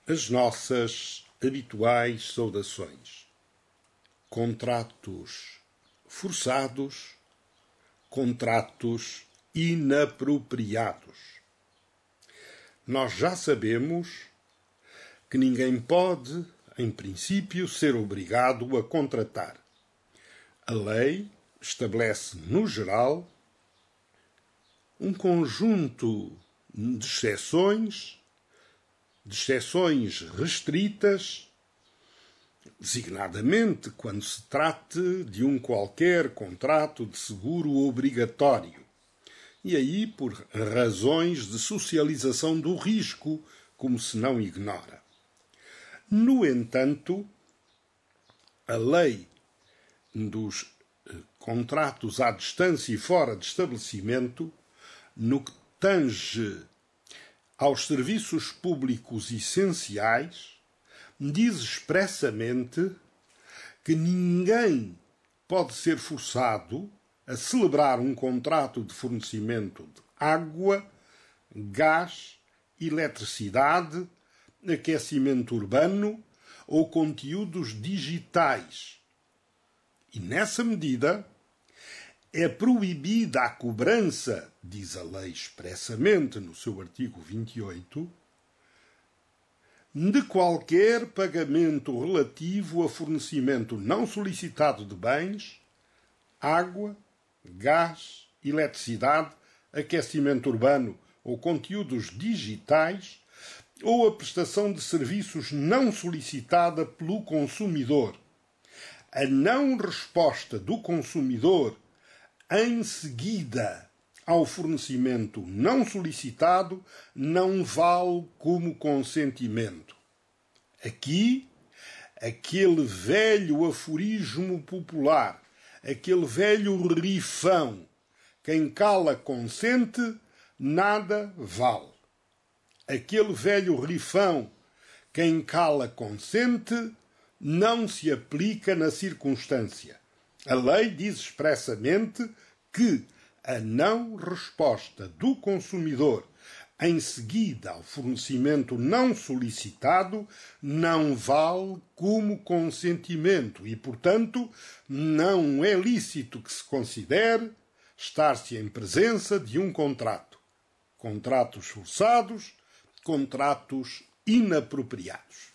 as nossas habituais saudações. Contratos forçados, contratos inapropriados. Nós já sabemos que ninguém pode, em princípio, ser obrigado a contratar. A lei estabelece, no geral, um conjunto de exceções restritas, designadamente quando se trate de um qualquer contrato de seguro obrigatório, e aí por razões de socialização do risco, como se não ignora. No entanto, a lei dos contratos à distância e fora de estabelecimento, no que tange aos serviços públicos essenciais, diz expressamente que ninguém pode ser forçado a celebrar um contrato de fornecimento de água, gás, eletricidade, aquecimento urbano ou conteúdos digitais. E nessa medida é proibida a cobrança, diz a lei expressamente no seu artigo 28, de qualquer pagamento relativo a fornecimento não solicitado de bens, água, gás, eletricidade, aquecimento urbano ou conteúdos digitais, ou a prestação de serviços não solicitada pelo consumidor. A não resposta do consumidor em seguida ao fornecimento não solicitado não vale como consentimento. Aqui, aquele velho aforismo popular, aquele velho rifão, quem cala consente, nada vale. Aquele velho rifão, quem cala consente, não se aplica na circunstância. A lei diz expressamente que a não resposta do consumidor em seguida ao fornecimento não solicitado não vale como consentimento e, portanto, não é lícito que se considere estar-se em presença de um contrato. Contratos forçados, contratos inapropriados.